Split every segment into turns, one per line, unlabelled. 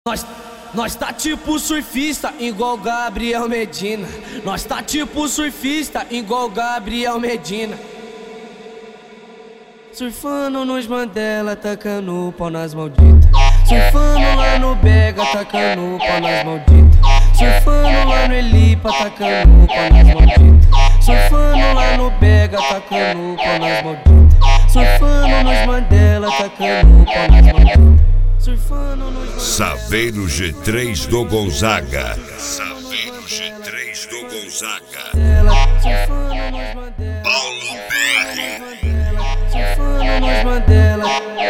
Nós tá tipo surfista, igual Gabriel Medina. Nós tá tipo surfista, igual Gabriel Medina. Surfando nos Mandela, tacando pau nas malditas. Surfando lá no Bega, tacando pau nas malditas. Surfando lá no Elipa, tacando pau nas malditas. Surfando lá no Bega, tacando pau nas malditas. Surfando nos Mandela, tacando pau nas malditas.
Saveiro G3 do Gonzaga. Saveiro G3 do Gonzaga. Paulo BR.
Surfando nos Mandela.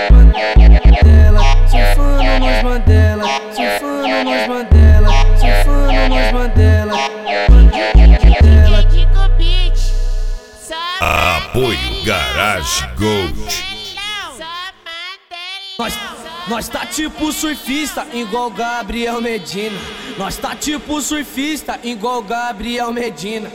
Surfando nos Mandela. Surfando nos Mandela. Surfando nos Mandela.
Apoio Garage Gold.
Nós tá tipo surfista, igual Gabriel Medina. Nós tá tipo surfista, igual Gabriel Medina.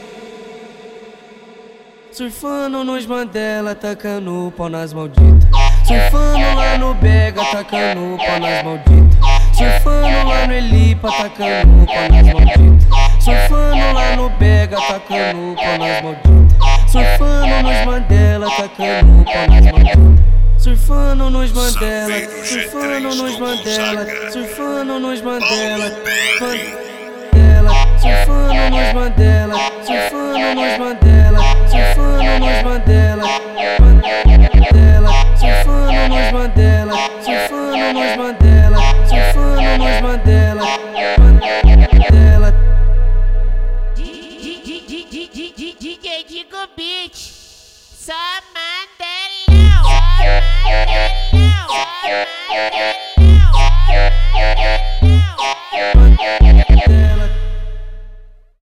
Surfando nos Mandela, tacando pau nas malditas. Surfando lá no Bega, tacando pau nas malditas. Surfando lá no Elipa, tacando pau nas malditas. Surfando lá no Bega, tacando pau nas malditas. Surfando nos Mandela, tacando pau nas malditas. Surfando nos Mandela, surfando nos Mandela, surfando nos Mandela, surfando nos Mandela, surfando nos Mandela, surfando nos Mandela, surfando nos Mandela, surfando nos Mandela, surfando nos Mandela,
DJ Digo Beat, só Mandelão.